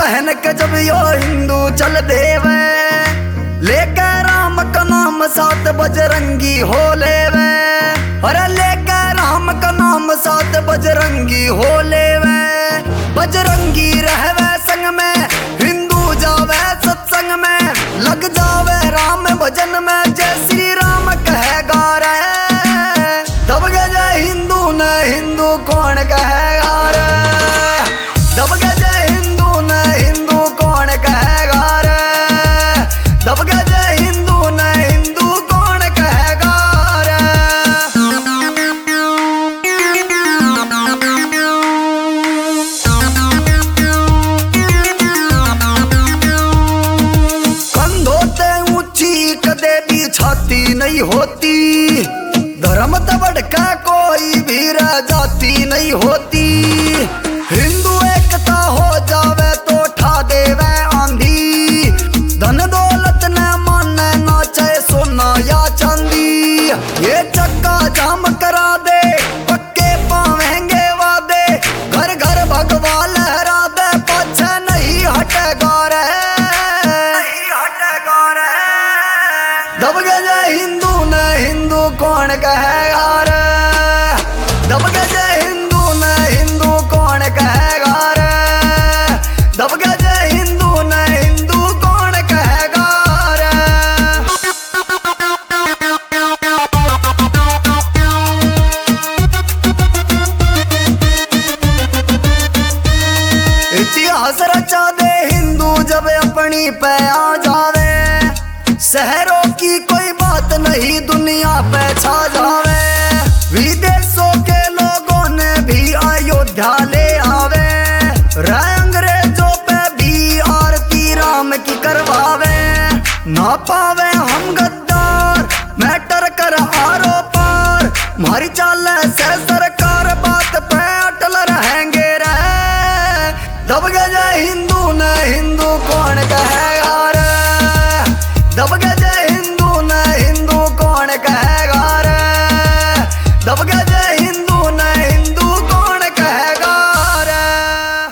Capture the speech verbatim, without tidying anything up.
पहन के जब यो हिंदू चल देवे, लेके राम का नाम सात बजरंगी हो लेवे। अरे लेके राम का नाम सात बजरंगी हो लेवे। बजरंगी रहवे संग में, हिंदू जावे सत्संग में, लग जावे राम भजन में, जय श्री राम कहेगा रे। दब गए जय हिंदू न हिंदू कौन कहेगा रे। दब गए जय हिंदू न हिंदू कौन कहेगा रे। दब गए जय हिंदू न हिंदू कौन कहेगा रे। कंधों ते ऊंची कदे भी छाती नहीं होती, धर्म तबड़ का कोई भी जाति नहीं होती। हिंदू एकता हो जावे तो ठा देवे आंधी, धन दौलत न माने नाचे सोना या चांदी। ये चक्का जाम करा दे, पक्के पावेंगे वादे, घर घर भगवा लहरा दे, पाछे नहीं हटेगा रे, नहीं हटेगा रे। दब गए जय हिंदू न हिंदू कौन कहेगा रे। दब गए जय हिंदू न हिंदू कौन कहेगा रे। दब गए जय हिंदू न हिंदू कौन कहेगा रे। इतिहास रचा दे हिंदू जब अपनी पे आ जावे, शहरों की कोई बात नहीं दुनिया पे छा जावे। विदेशों के लोगों ने भी अयोध्या ले आवे, राय अंग्रेजों पे भी आरती राम की करवावे। ना पावे हम गद्दार मैटर कर आरो पार, मारी चाल से सरकार बात पे अटल रहेंगे रे। दब गए जय हिंदू